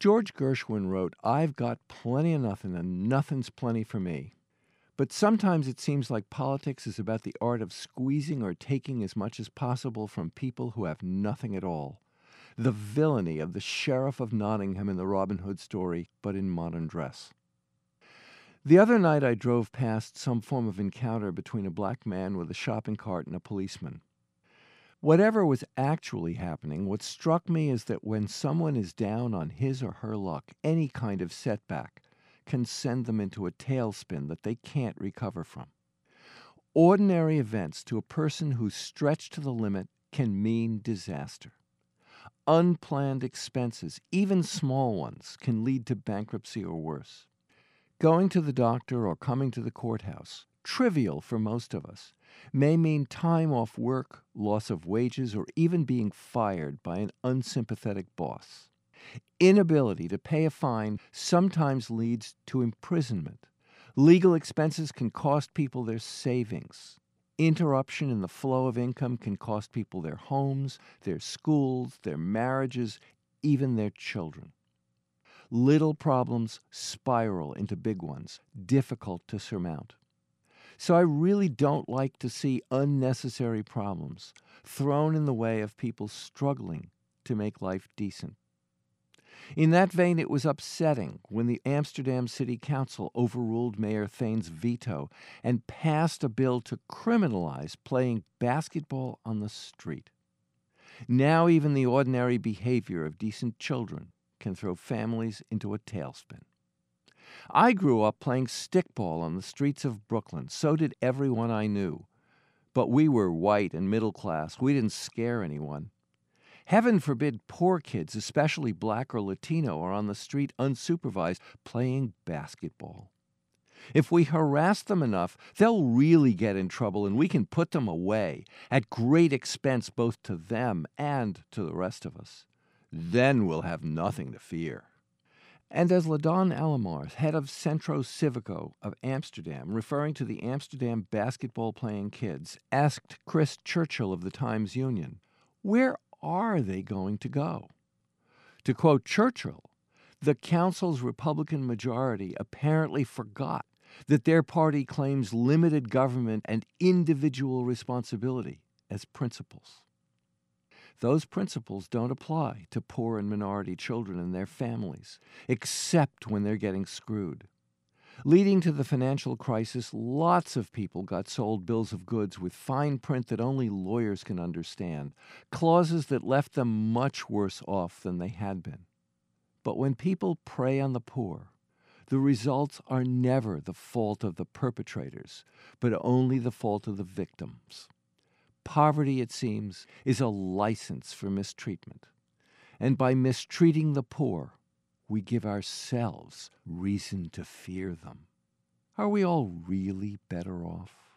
George Gershwin wrote, "I've got plenty of nothing and nothing's plenty for me." But sometimes it seems like politics is about the art of squeezing or taking as much as possible from people who have nothing at all. The villainy of the Sheriff of Nottingham in the Robin Hood story, but in modern dress. The other night I drove past some form of encounter between a black man with a shopping cart and a policeman. Whatever was actually happening, what struck me is that when someone is down on his or her luck, any kind of setback can send them into a tailspin that they can't recover from. Ordinary events to a person who's stretched to the limit can mean disaster. Unplanned expenses, even small ones, can lead to bankruptcy or worse. Going to the doctor or coming to the courthouse, trivial for most of us, may mean time off work, loss of wages, or even being fired by an unsympathetic boss. Inability to pay a fine sometimes leads to imprisonment. Legal expenses can cost people their savings. Interruption in the flow of income can cost people their homes, their schools, their marriages, even their children. Little problems spiral into big ones, difficult to surmount. So I really don't like to see unnecessary problems thrown in the way of people struggling to make life decent. In that vein, it was upsetting when the Amsterdam City Council overruled Mayor Thane's veto and passed a bill to criminalize playing basketball on the street. Now even the ordinary behavior of decent children can throw families into a tailspin. I grew up playing stickball on the streets of Brooklyn. So did everyone I knew. But we were white and middle class. We didn't scare anyone. Heaven forbid poor kids, especially black or Latino, are on the street unsupervised playing basketball. If we harass them enough, they'll really get in trouble and we can put them away at great expense both to them and to the rest of us. Then we'll have nothing to fear. And as LaDon Alamars, head of Centro Civico of Amsterdam, referring to the Amsterdam basketball-playing kids, asked Chris Churchill of the Times-Union, where are they going to go? To quote Churchill, the council's Republican majority apparently forgot that their party claims limited government and individual responsibility as principles. Those principles don't apply to poor and minority children and their families, except when they're getting screwed. Leading to the financial crisis, lots of people got sold bills of goods with fine print that only lawyers can understand, clauses that left them much worse off than they had been. But when people prey on the poor, the results are never the fault of the perpetrators, but only the fault of the victims. Poverty, it seems, is a license for mistreatment. And by mistreating the poor, we give ourselves reason to fear them. Are we all really better off?